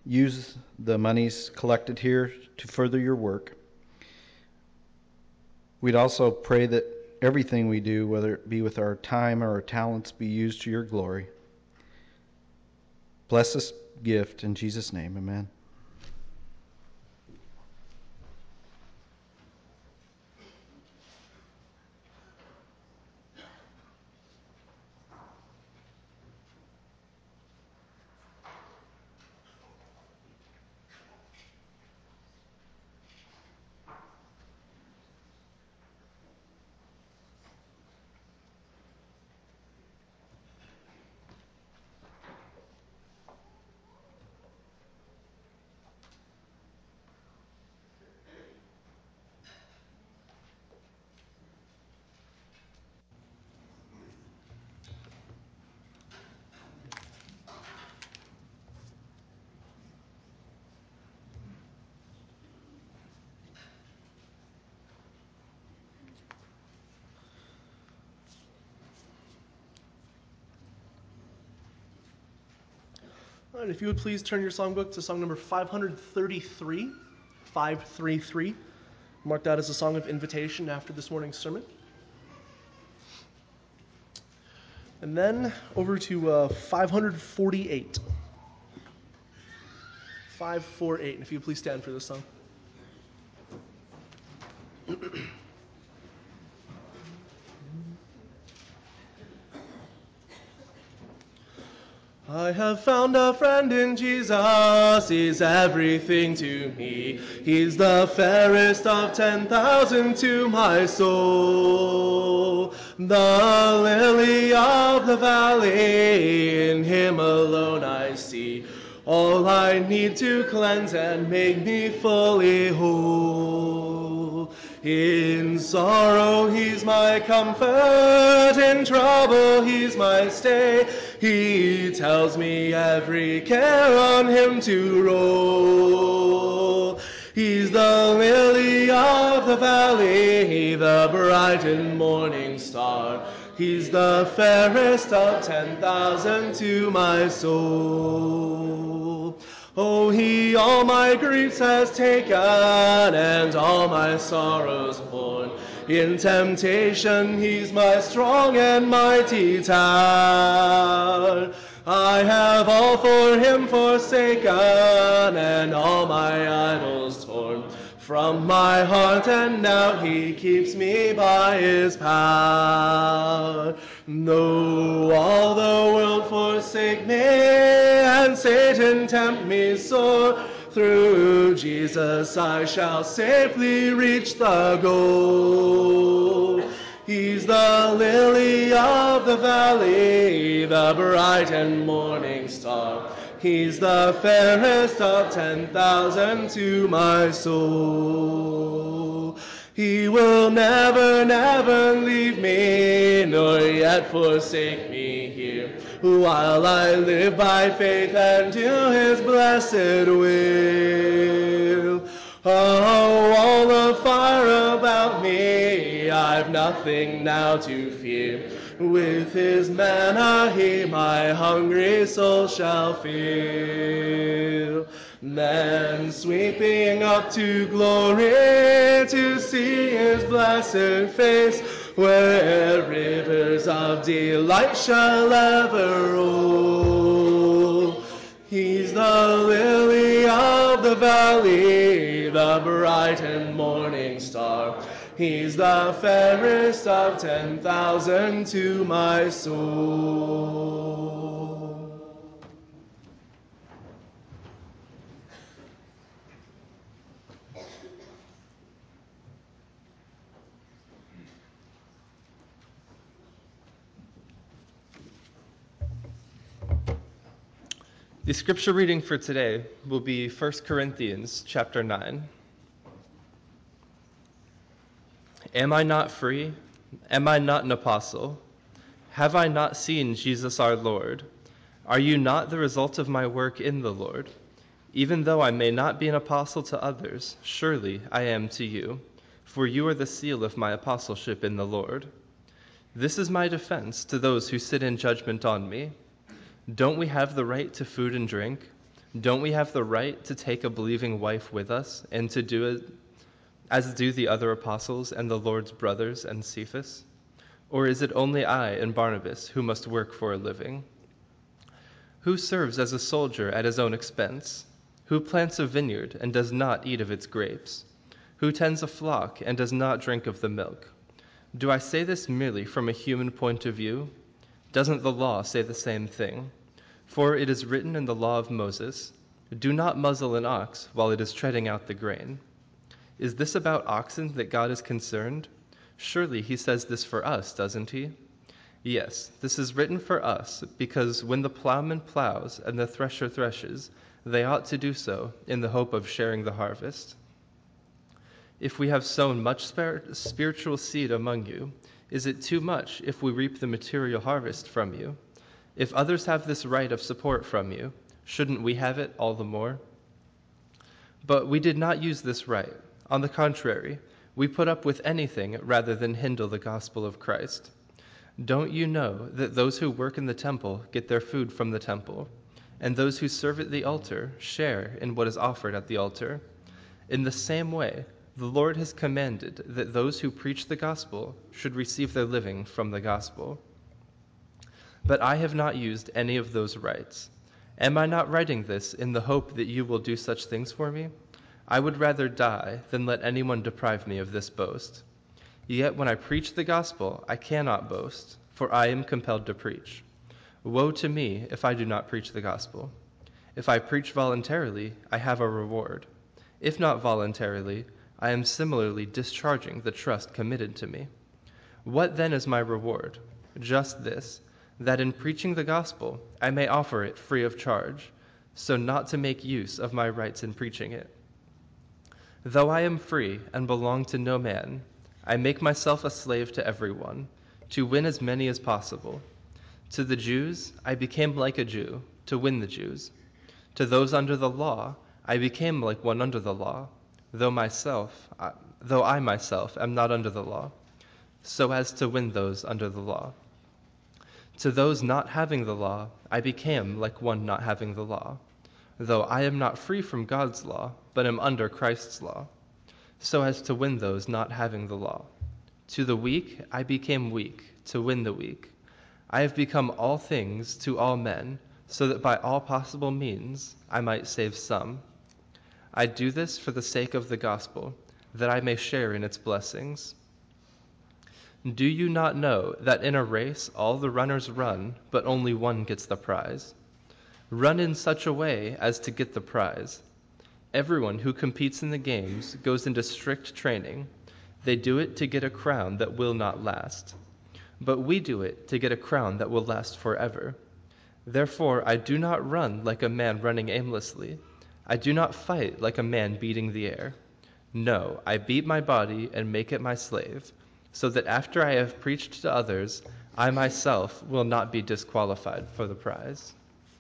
use the monies collected here to further your work. We'd also pray that everything we do, whether it be with our time or our talents, be used to your glory. Bless this gift in Jesus' name, amen. All right, if you would please turn your songbook to song number 533, 533. Mark that as a song of invitation after this morning's sermon. And then over to 548. 548, and if you would please stand for this song. I have found a friend in Jesus, he's everything to me. He's the fairest of 10,000 to my soul. The lily of the valley, in him alone I see all I need to cleanse and make me fully whole. In sorrow he's my comfort, in trouble he's my stay. He tells me every care on him to roll. He's the lily of the valley, the bright and morning star. He's the fairest of 10,000 to my soul. Oh, he all my griefs has taken and all my sorrows borne. In temptation he's my strong and mighty tower. I have all for him forsaken and all my idols torn from my heart, and now he keeps me by his power. Though all the world forsake me and Satan tempt me sore, through Jesus I shall safely reach the goal. He's the lily of the valley, the bright and morning star. He's the fairest of 10,000 to my soul. He will never, never leave me, nor yet forsake me here, while I live by faith and do his blessed will. Oh, all of fire about me, I've nothing now to fear. With his manna he my hungry soul shall fill. Then sweeping up to glory to see his blessed face, where rivers of delight shall ever roll. He's the lily of the valley, the bright and morning star. He's the fairest of 10,000 to my soul. The scripture reading for today will be 1 Corinthians chapter 9. Am I not free? Am I not an apostle? Have I not seen Jesus our Lord? Are you not the result of my work in the Lord? Even though I may not be an apostle to others, surely I am to you, for you are the seal of my apostleship in the Lord. This is my defense to those who sit in judgment on me. Don't we have the right to food and drink? Don't we have the right to take a believing wife with us and to do it as do the other apostles and the Lord's brothers and Cephas? Or is it only I and Barnabas who must work for a living? Who serves as a soldier at his own expense? Who plants a vineyard and does not eat of its grapes? Who tends a flock and does not drink of the milk? Do I say this merely from a human point of view? Doesn't the law say the same thing? For it is written in the law of Moses, "Do not muzzle an ox while it is treading out the grain." Is this about oxen that God is concerned? Surely he says this for us, doesn't he? Yes, this is written for us, because when the plowman plows and the thresher threshes, they ought to do so in the hope of sharing the harvest. If we have sown much spiritual seed among you, is it too much if we reap the material harvest from you? If others have this right of support from you, shouldn't we have it all the more? But we did not use this right. On the contrary, we put up with anything rather than hinder the gospel of Christ. Don't you know that those who work in the temple get their food from the temple, and those who serve at the altar share in what is offered at the altar? In the same way, the Lord has commanded that those who preach the gospel should receive their living from the gospel. But I have not used any of those rights. Am I not writing this in the hope that you will do such things for me? I would rather die than let anyone deprive me of this boast. Yet when I preach the gospel, I cannot boast, for I am compelled to preach. Woe to me if I do not preach the gospel. If I preach voluntarily, I have a reward. If not voluntarily, I am similarly discharging the trust committed to me. What then is my reward? Just this, that in preaching the gospel I may offer it free of charge, so not to make use of my rights in preaching it. Though I am free and belong to no man, I make myself a slave to everyone, to win as many as possible. To the Jews I became like a Jew, to win the Jews. To those under the law I became like one under the law, though I myself am not under the law, so as to win those under the law. To those not having the law, I became like one not having the law, though I am not free from God's law, but am under Christ's law, so as to win those not having the law. To the weak I became weak, to win the weak. I have become all things to all men, so that by all possible means I might save some. I do this for the sake of the gospel, that I may share in its blessings. Do you not know that in a race all the runners run, but only one gets the prize? Run in such a way as to get the prize. Everyone who competes in the games goes into strict training. They do it to get a crown that will not last. But we do it to get a crown that will last forever. Therefore I do not run like a man running aimlessly. I do not fight like a man beating the air. No, I beat my body and make it my slave, so that after I have preached to others, I myself will not be disqualified for the prize.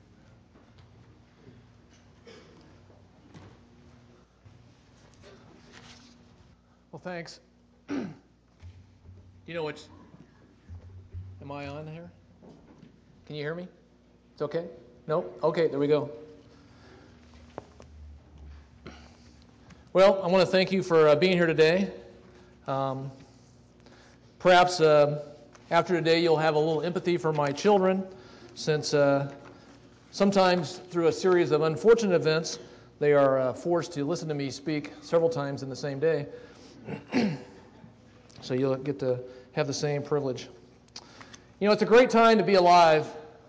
Well, thanks. You know which? Am I on here? Can you hear me? It's okay? No? Okay, there we go. Well, I want to thank you for being here today. Perhaps after today you'll have a little empathy for my children, since sometimes through a series of unfortunate events, they are forced to listen to me speak several times in the same day. So you'll get to have the same privilege. You know, it's a great time to be alive.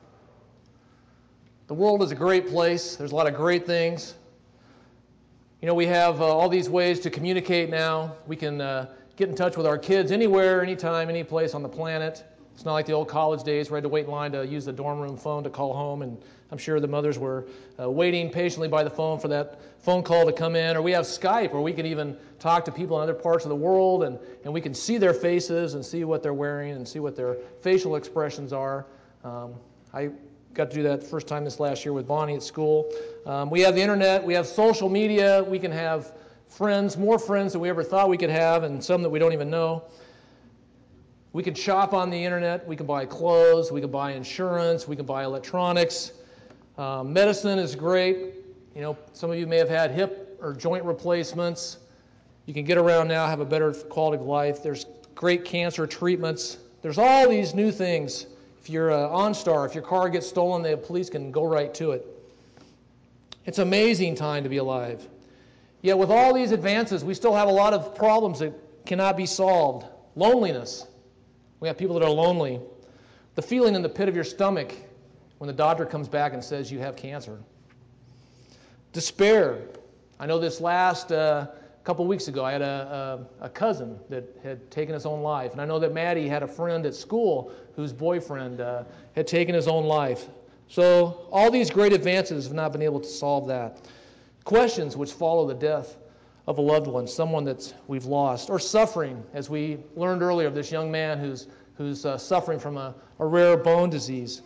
The world is a great place. There's a lot of great things. You know, we have all these ways to communicate now. We can get in touch with our kids anywhere, anytime, any place on the planet. It's not like the old college days where I had to wait in line to use the dorm room phone to call home, and I'm sure the mothers were waiting patiently by the phone for that phone call to come in. Or we have Skype, where we can even talk to people in other parts of the world, and we can see their faces and see what they're wearing and see what their facial expressions are. I got to do that the first time this last year with Bonnie at school. We have the internet, we have social media, we can have friends, more friends than we ever thought we could have, and some that we don't even know. We can shop on the internet, we can buy clothes, we can buy insurance, we can buy electronics. Medicine is great. Some of you may have had hip or joint replacements. You can get around now, have a better quality of life. There's great cancer treatments. There's all these new things. If you're OnStar, if your car gets stolen, the police can go right to it. It's an amazing time to be alive. Yet with all these advances, we still have a lot of problems that cannot be solved. Loneliness. We have people that are lonely. The feeling in the pit of your stomach when the doctor comes back and says you have cancer. Despair. I know this last couple weeks ago, I had a cousin that had taken his own life. And I know that Maddie had a friend at school whose boyfriend had taken his own life. So all these great advances have not been able to solve that. Questions which follow the death of a loved one, someone that we've lost, or suffering, as we learned earlier of this young man who's suffering from a rare bone disease.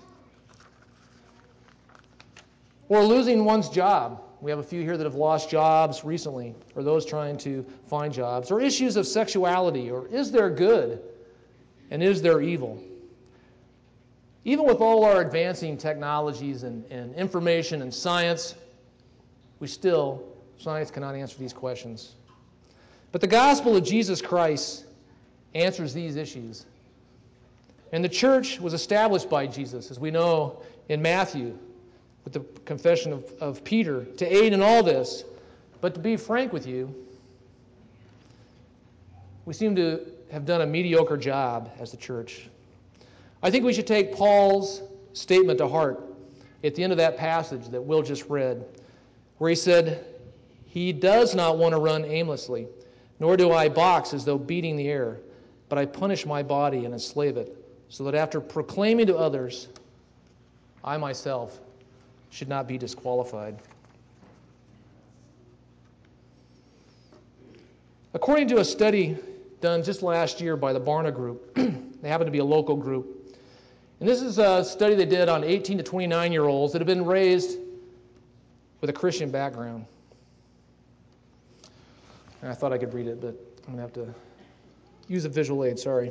Or losing one's job. We have a few here that have lost jobs recently, or those trying to find jobs. Or issues of sexuality, or is there good and is there evil? Even with all our advancing technologies and information and science, science cannot answer these questions. But the gospel of Jesus Christ answers these issues. And the church was established by Jesus, as we know in Matthew, with the confession of Peter, to aid in all this. But to be frank with you, we seem to have done a mediocre job as the church. I think we should take Paul's statement to heart at the end of that passage that Will just read, where he said, "He does not want to run aimlessly, nor do I box as though beating the air, but I punish my body and enslave it, so that after proclaiming to others, I myself should not be disqualified." According to a study done just last year by the Barna Group, they happen to be a local group, and this is a study they did on 18 to 29-year-olds that have been raised with a Christian background. And I thought I could read it, but I'm going to have to use a visual aid, sorry.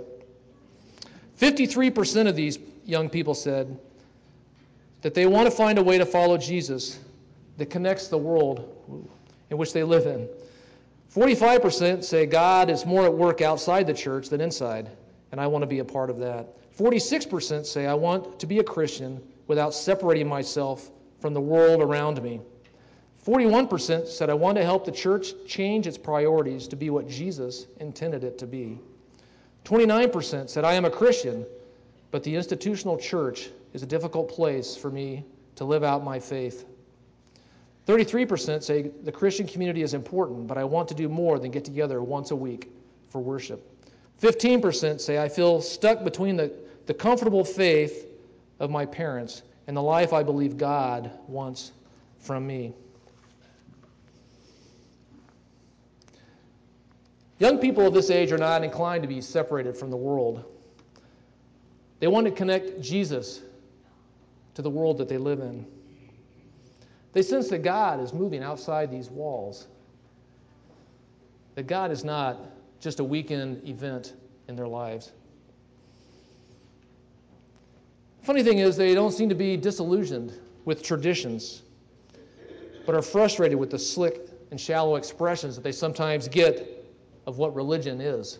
53% of these young people said that they want to find a way to follow Jesus that connects the world in which they live in. 45% say God is more at work outside the church than inside, and I want to be a part of that. 46% say I want to be a Christian without separating myself from the world around me. 41% said I want to help the church change its priorities to be what Jesus intended it to be. 29% said I am a Christian, but the institutional church is a difficult place for me to live out my faith. 33% say the Christian community is important, but I want to do more than get together once a week for worship. 15% say I feel stuck between the comfortable faith of my parents and the life I believe God wants from me. Young people of this age are not inclined to be separated from the world. They want to connect Jesus to the world that they live in. They sense that God is moving outside these walls, that God is not just a weekend event in their lives. Funny thing is, they don't seem to be disillusioned with traditions, but are frustrated with the slick and shallow expressions that they sometimes get of what religion is.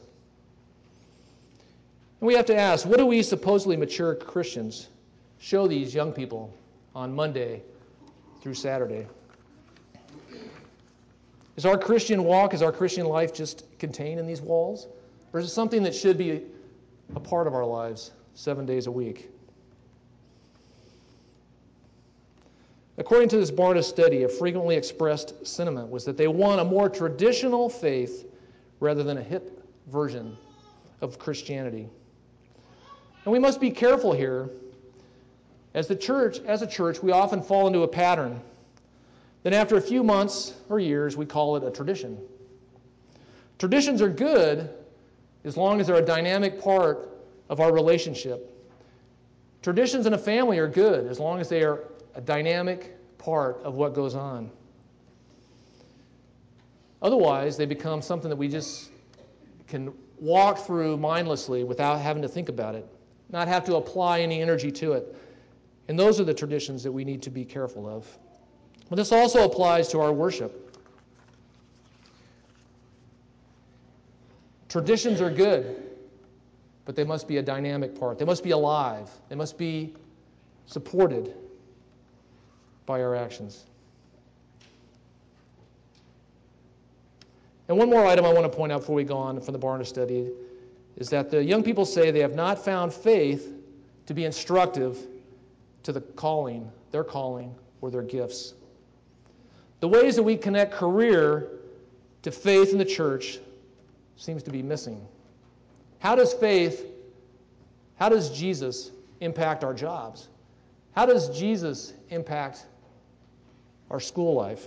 And we have to ask, what do we supposedly mature Christians show these young people on Monday through Saturday? Is our Christian walk, is our Christian life just contained in these walls? Or is it something that should be a part of our lives 7 days a week? According to this Barna study, a frequently expressed sentiment was that they want a more traditional faith rather than a hip version of Christianity. And we must be careful here. As a church, we often fall into a pattern. Then after a few months or years, we call it a tradition. Traditions are good as long as they're a dynamic part of our relationship. Traditions in a family are good as long as they are a dynamic part of what goes on. Otherwise, they become something that we just can walk through mindlessly without having to think about it, not have to apply any energy to it. And those are the traditions that we need to be careful of. But this also applies to our worship. Traditions are good, but they must be a dynamic part. They must be alive. They must be supported by our actions. And one more item I want to point out before we go on from the Barna study is that the young people say they have not found faith to be instructive to the calling, their calling, or their gifts. The ways that we connect career to faith in the church seems to be missing. How does Jesus impact our jobs? How does Jesus impact our school life?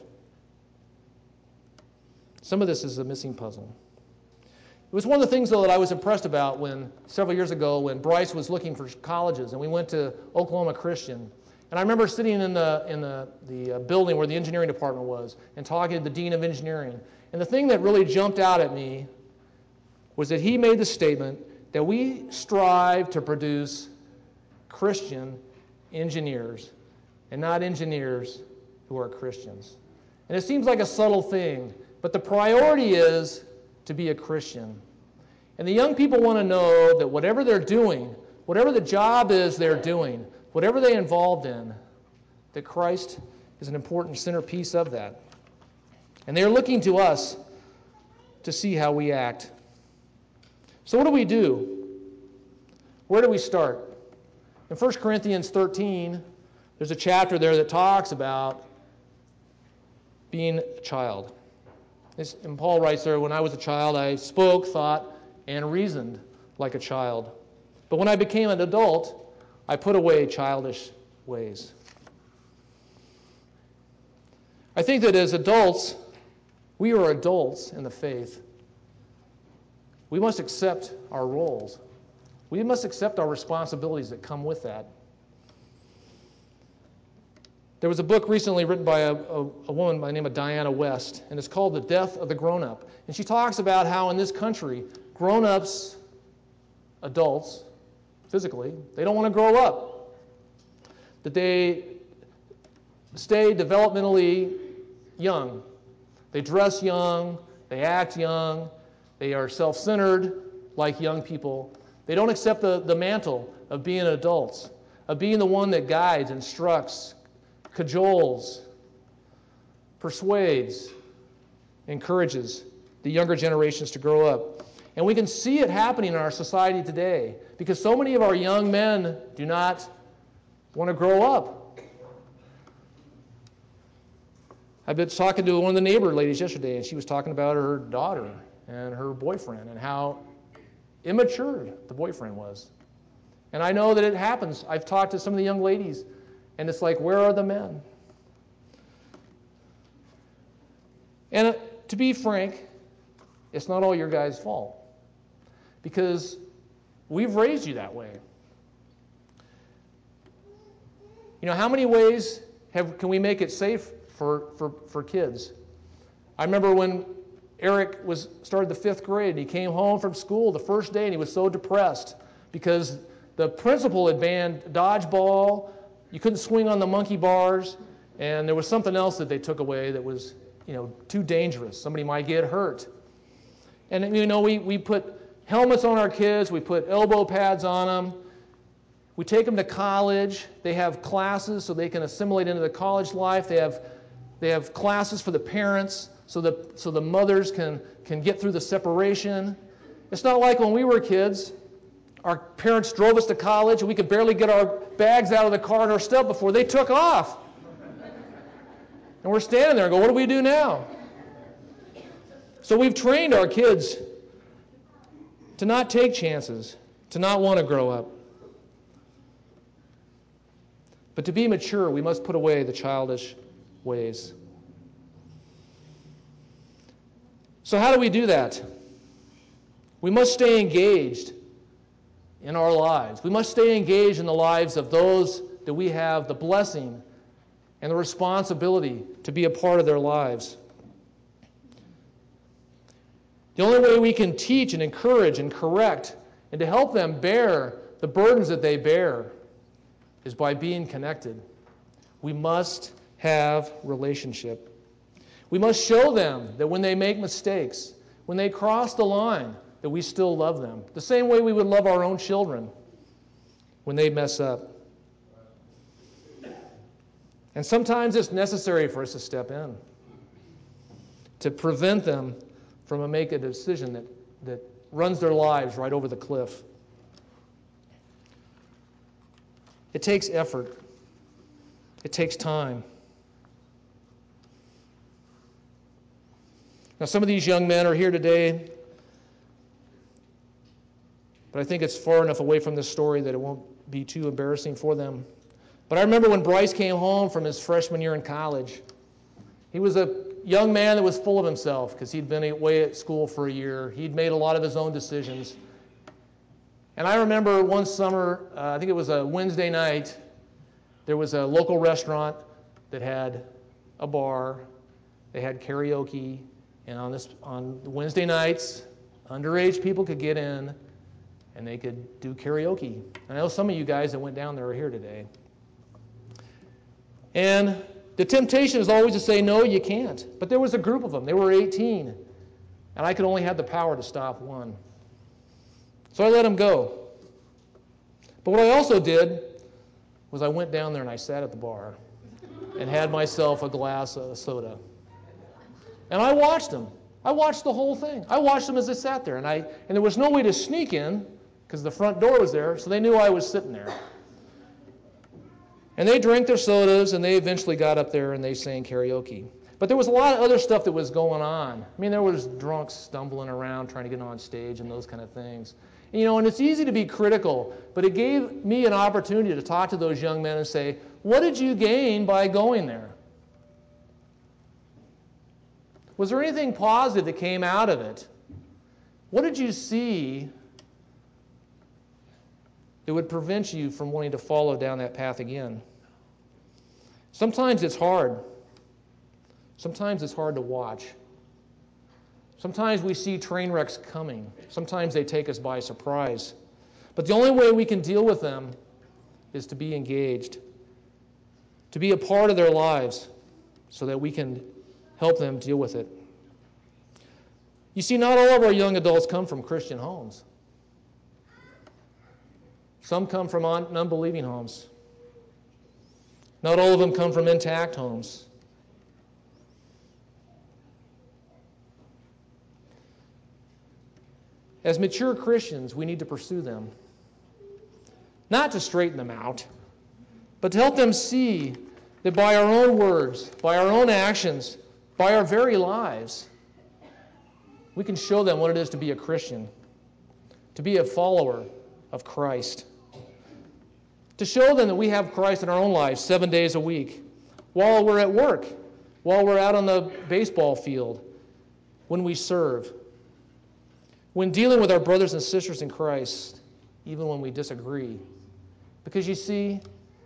Some of this is a missing puzzle. It was one of the things, though, that I was impressed about when several years ago when Bryce was looking for colleges, and we went to Oklahoma Christian. And I remember sitting in the building where the engineering department was and talking to the dean of engineering. And the thing that really jumped out at me was that he made the statement that we strive to produce Christian engineers and not engineers who are Christians. And it seems like a subtle thing, but the priority is to be a Christian. And the young people want to know that whatever they're doing, whatever the job is they're doing, whatever they're involved in, that Christ is an important centerpiece of that. And they're looking to us to see how we act. So what do we do? Where do we start? In 1 Corinthians 13, there's a chapter there that talks about being a child. And Paul writes there, when I was a child, I spoke, thought, and reasoned like a child. But when I became an adult, I put away childish ways. I think that as adults, we are adults in the faith. We must accept our roles. We must accept our responsibilities that come with that. There was a book recently written by a woman by the name of Diana West, and it's called The Death of the Grown-Up. And she talks about how in this country, grown-ups, adults, physically, they don't want to grow up. That they stay developmentally young. They dress young, they act young, they are self-centered like young people. They don't accept the mantle of being adults, of being the one that guides, instructs, cajoles, persuades, encourages the younger generations to grow up. And we can see it happening in our society today because so many of our young men do not want to grow up. I've been talking to one of the neighbor ladies yesterday, and she was talking about her daughter and her boyfriend and how immature the boyfriend was. And I know that it happens. I've talked to some of the young ladies, and it's like, where are the men? And to be frank, it's not all your guys' fault because we've raised you that way. You know, how many ways can we make it safe for kids? I remember when Eric started the 5th grade, and he came home from school the first day, and he was so depressed because the principal had banned dodgeball. You couldn't swing on the monkey bars, and there was something else that they took away that was, too dangerous. Somebody might get hurt. And we put helmets on our kids. We put elbow pads on them. We take them to college. They have classes so they can assimilate into the college life. They have classes for the parents so the mothers can get through the separation. It's not like when we were kids, our parents drove us to college and we could barely get our bags out of the car and our stuff before they took off. And we're standing there and go, what do we do now? So we've trained our kids to not take chances, to not want to grow up. But to be mature, we must put away the childish ways. So how do we do that? We must stay engaged in our lives. We must stay engaged in the lives of those that we have the blessing and the responsibility to be a part of their lives. The only way we can teach and encourage and correct and to help them bear the burdens that they bear is by being connected. We must have relationship. We must show them that when they make mistakes, when they cross the line, that we still love them. The same way we would love our own children when they mess up. And sometimes it's necessary for us to step in to prevent them from making a decision that runs their lives right over the cliff. It takes effort. It takes time. Now, some of these young men are here today, but I think it's far enough away from this story that it won't be too embarrassing for them. But I remember when Bryce came home from his freshman year in college. He was a young man that was full of himself because he'd been away at school for a year. He'd made a lot of his own decisions. And I remember one summer, I think it was a Wednesday night, there was a local restaurant that had a bar. They had karaoke. And on Wednesday nights, underage people could get in and they could do karaoke. I know some of you guys that went down there are here today. And the temptation is always to say, no, you can't. But there was a group of them. They were 18. And I could only have the power to stop one. So I let them go. But what I also did was I went down there and I sat at the bar and had myself a glass of soda. And I watched them. I watched the whole thing. I watched them as they sat there. And there was no way to sneak in because the front door was there, so they knew I was sitting there. And they drank their sodas, and they eventually got up there and they sang karaoke. But there was a lot of other stuff that was going on. I mean, there was drunks stumbling around trying to get on stage and those kind of things. And it's easy to be critical, but it gave me an opportunity to talk to those young men and say, what did you gain by going there? Was there anything positive that came out of it? What did you see that would prevent you from wanting to follow down that path again? Sometimes it's hard. Sometimes it's hard to watch. Sometimes we see train wrecks coming. Sometimes they take us by surprise. But the only way we can deal with them is to be engaged, to be a part of their lives so that we can help them deal with it. You see, not all of our young adults come from Christian homes. Some come from unbelieving homes. Not all of them come from intact homes. As mature Christians, we need to pursue them. Not to straighten them out, but to help them see that by our own words, by our own actions, by our very lives, we can show them what it is to be a Christian, to be a follower of Christ. To show them that we have Christ in our own lives 7 days a week, while we're at work, while we're out on the baseball field, when we serve, when dealing with our brothers and sisters in Christ, even when we disagree. Because you see,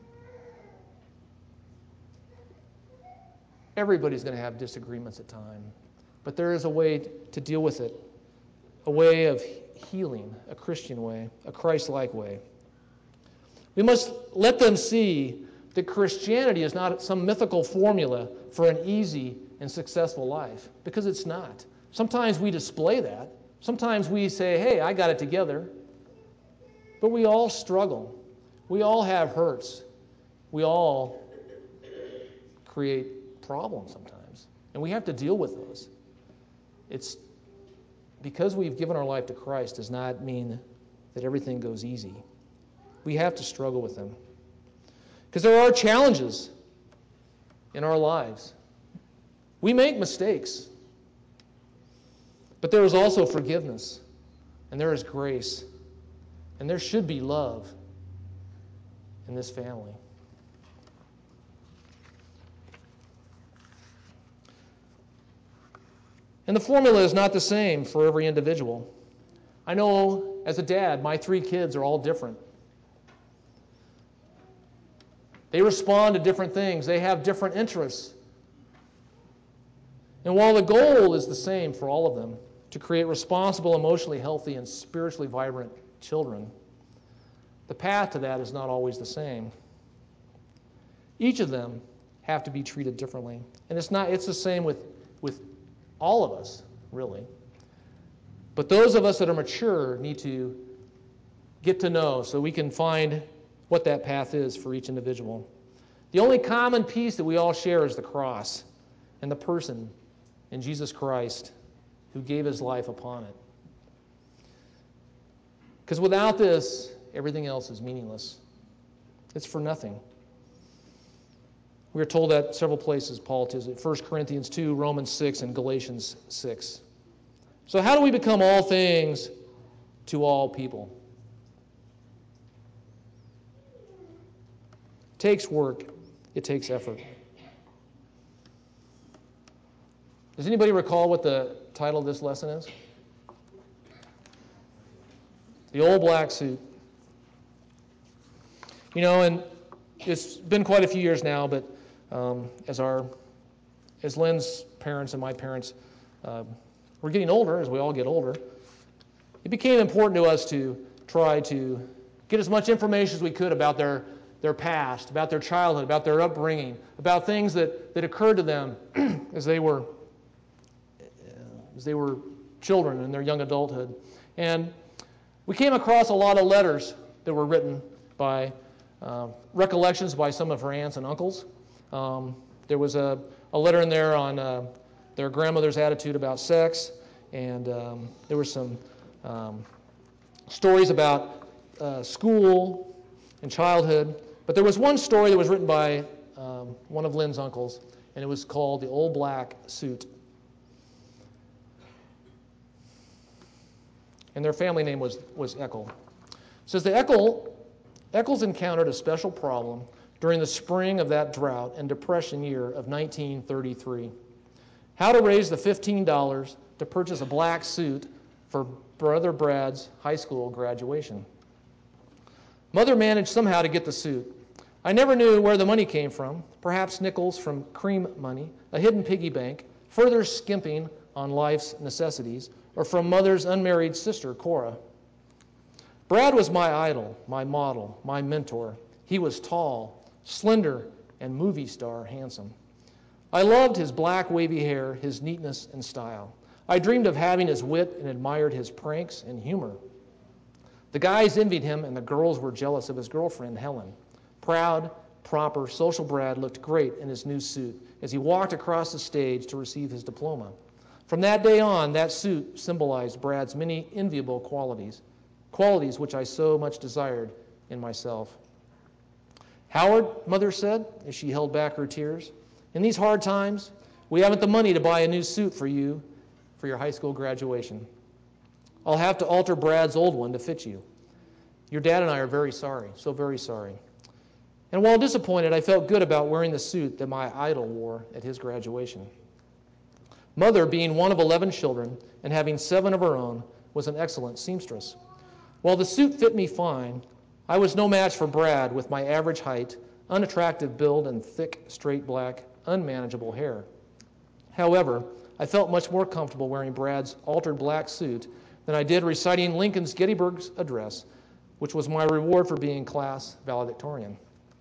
everybody's going to have disagreements at times, but there is a way to deal with it, a way of healing, a Christian way, a Christ-like way. We must let them see that Christianity is not some mythical formula for an easy and successful life, because it's not. Sometimes we display that. Sometimes we say, hey, I got it together. But we all struggle. We all have hurts. We all create problems sometimes. And we have to deal with those. It's because we've given our life to Christ does not mean that everything goes easy. We have to struggle with them. Because there are challenges in our lives. We make mistakes. But there is also forgiveness. And there is grace. And there should be love in this family. And the formula is not the same for every individual. I know as a dad, my 3 kids are all different. They respond to different things. They have different interests. And while the goal is the same for all of them, to create responsible, emotionally healthy, and spiritually vibrant children, the path to that is not always the same. Each of them have to be treated differently. And it's the same with all of us, really. But those of us that are mature need to get to know so we can find what that path is for each individual. The only common piece that we all share is the cross and the person in Jesus Christ who gave his life upon it. Because without this, everything else is meaningless. It's for nothing. We are told that several places, Paul tells it, 1 Corinthians 2, Romans 6, and Galatians 6. So how do we become all things to all people? It takes work. It takes effort. Does anybody recall what the title of this lesson is? The Old Black Suit. You know, and it's been quite a few years now, but as Lynn's parents and my parents were getting older, as we all get older, it became important to us to try to get as much information as we could about their past, about their childhood, about their upbringing, about things that occurred to them as they were children in their young adulthood. And we came across a lot of letters that were written by recollections by some of her aunts and uncles. There was a letter in there on their grandmother's attitude about sex, and there were some stories about school and childhood. But there was one story that was written by one of Lynn's uncles, and it was called The Old Black Suit. And their family name was Eckel. It says the Eccles encountered a special problem during the spring of that drought and depression year of 1933. How to raise the $15 to purchase a black suit for Brother Brad's high school graduation. Mother managed somehow to get the suit. I never knew where the money came from, perhaps nickels from cream money, a hidden piggy bank, further skimping on life's necessities, or from Mother's unmarried sister, Cora. Brad was my idol, my model, my mentor. He was tall, slender, and movie star handsome. I loved his black wavy hair, his neatness and style. I dreamed of having his wit and admired his pranks and humor. The guys envied him, and the girls were jealous of his girlfriend, Helen. Proud, proper, social Brad looked great in his new suit as he walked across the stage to receive his diploma. From that day on, that suit symbolized Brad's many enviable qualities which I so much desired in myself. Howard, Mother said, as she held back her tears, in these hard times, we haven't the money to buy a new suit for you for your high school graduation. I'll have to alter Brad's old one to fit you. Your dad and I are very sorry, so very sorry. And while disappointed, I felt good about wearing the suit that my idol wore at his graduation. Mother, being one of 11 children and having 7 of her own, was an excellent seamstress. While the suit fit me fine, I was no match for Brad with my average height, unattractive build, and thick, straight black, unmanageable hair. However, I felt much more comfortable wearing Brad's altered black suit than I did reciting Lincoln's Gettysburg Address, which was my reward for being class valedictorian.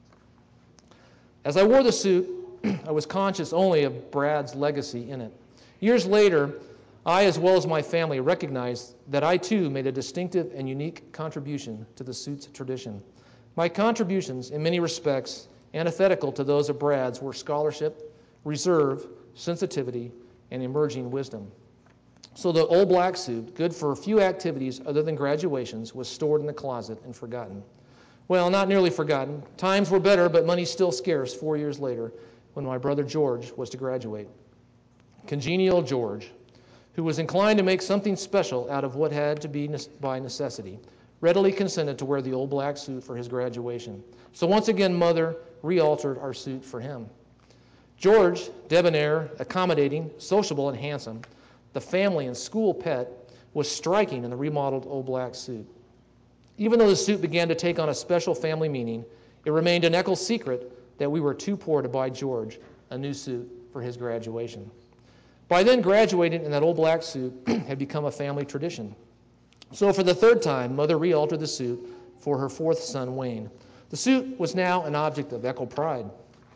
As I wore the suit, I was conscious only of Brad's legacy in it. Years later, I, as well as my family, recognized that I too made a distinctive and unique contribution to the suit's tradition. My contributions, in many respects, antithetical to those of Brad's, were scholarship, reserve, sensitivity, and emerging wisdom. So the old black suit, good for a few activities other than graduations, was stored in the closet and forgotten. Well, not nearly forgotten. Times were better, but money still scarce 4 years later when my brother George was to graduate. Congenial George, who was inclined to make something special out of what had to be by necessity, readily consented to wear the old black suit for his graduation. So once again, Mother re-altered our suit for him. George, debonair, accommodating, sociable, and handsome, the family and school pet, was striking in the remodeled old black suit. Even though the suit began to take on a special family meaning, it remained an Eccles secret that we were too poor to buy George a new suit for his graduation. By then, graduating in that old black suit had become a family tradition. So for the third time, Mother re-altered the suit for her fourth son, Wayne. The suit was now an object of Eckel pride.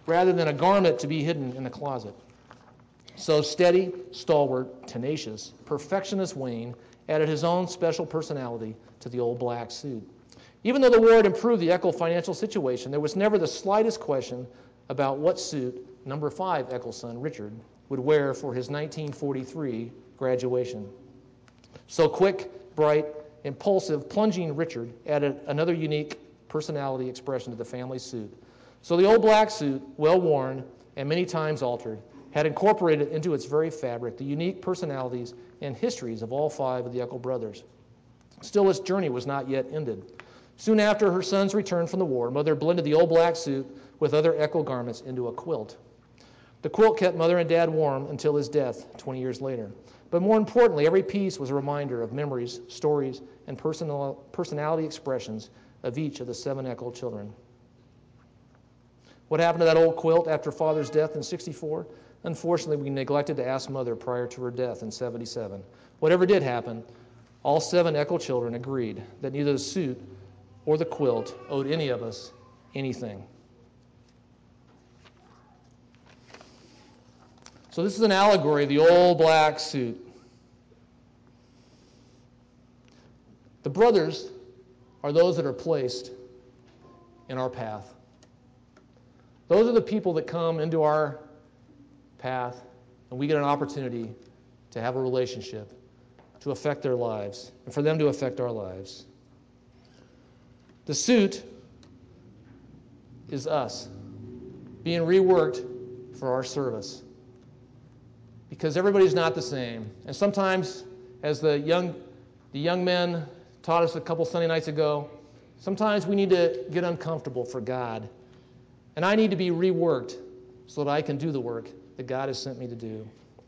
rather than a garment to be hidden in a closet. So steady, stalwart, tenacious, perfectionist Wayne added his own special personality to the old black suit. Even though the war had improved the Eckel financial situation, there was never the slightest question about what suit number 5 Eckel's son, Richard, would wear for his 1943 graduation. So quick, bright, impulsive, plunging Richard added another unique personality expression to the family suit. So the old black suit, well worn and many times altered, had incorporated into its very fabric the unique personalities and histories of all 5 of the Eckel brothers. Still, its journey was not yet ended. Soon after her son's return from the war, Mother blended the old black suit with other Eckel garments into a quilt. The quilt kept Mother and Dad warm until his death 20 years later. But more importantly, every piece was a reminder of memories, stories, and personality expressions of each of the 7 Eckel children. What happened to that old quilt after Father's death in '64? Unfortunately, we neglected to ask Mother prior to her death in '77. Whatever did happen, all 7 Eckel children agreed that neither the suit or the quilt owed any of us anything. So this is an allegory of the old black suit. The brothers are those that are placed in our path. Those are the people that come into our path, and we get an opportunity to have a relationship, to affect their lives, and for them to affect our lives. The suit is us being reworked for our service, because everybody's not the same. And sometimes, as the young men taught us a couple Sunday nights ago, sometimes we need to get uncomfortable for God. And I need to be reworked so that I can do the work that God has sent me to do.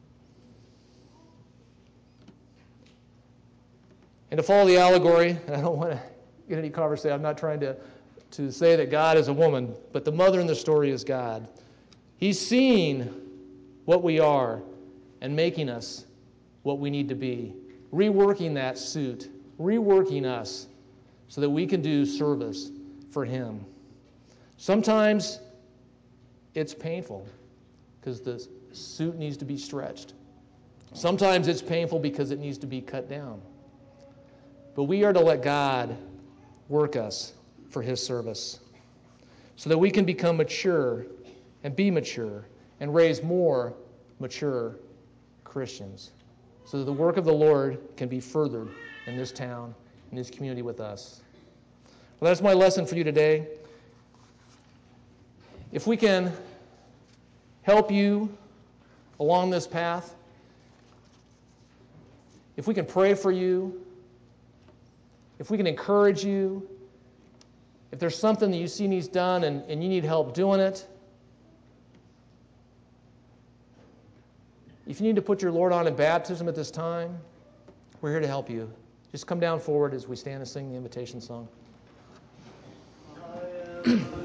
And to follow the allegory, and I don't want to get any conversation, I'm not trying to say that God is a woman, but the mother in the story is God. He's seeing what we are and making us what we need to be, reworking that suit, reworking us so that we can do service for Him. Sometimes it's painful because the suit needs to be stretched. Sometimes it's painful because it needs to be cut down. But we are to let God work us for His service so that we can become mature and be mature and raise more mature Christians so that the work of the Lord can be furthered in this town, in this community with us. Well, that's my lesson for you today. If we can help you along this path, if we can pray for you, if we can encourage you, if there's something that you see needs done and you need help doing it, if you need to put your Lord on in baptism at this time, we're here to help you. Just come down forward as we stand and sing the invitation song.